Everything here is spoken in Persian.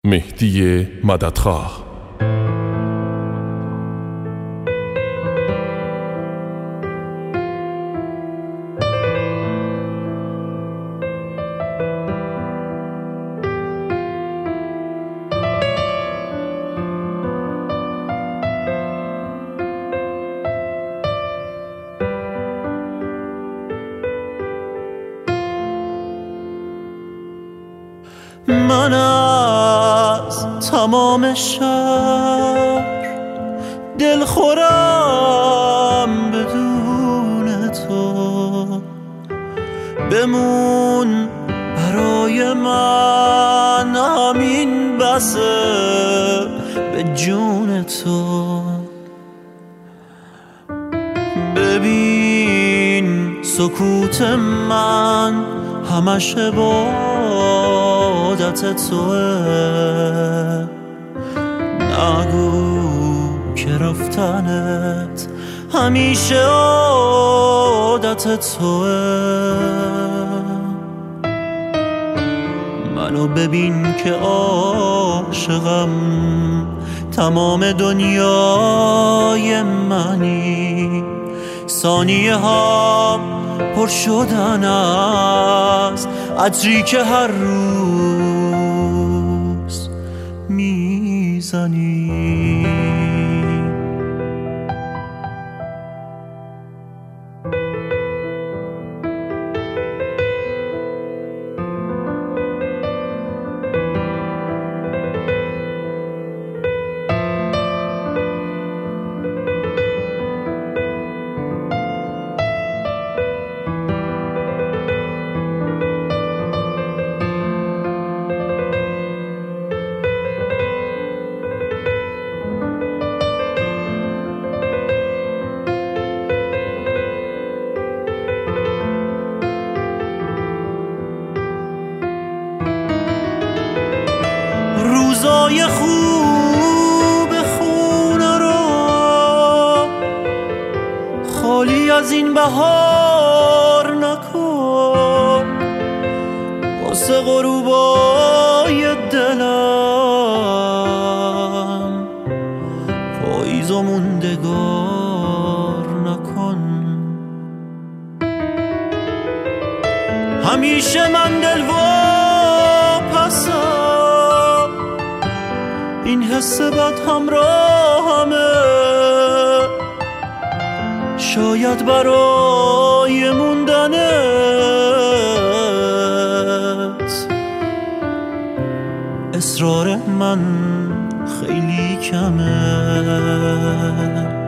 مهدی مددخواه. من از تمام شهر دلخورم بدون تو، بمون برای من همین بسه به جون تو. ببین سکوت من همش عبادت توه، نگو که رفتنت همیشه عادت توه. منو ببین که عاشقم، تمام دنیای منی، ثانیه هم پر شدن است عطری که هر روز میزنی. روزای خوب خونه رو خالی از این بهار نکن، واسه غروبای دلم پاییز و موندگار نکن. همیشه من دل و پسم، این حس بد همراهمه، شاید برای موندنت اصرار من خیلی کمه.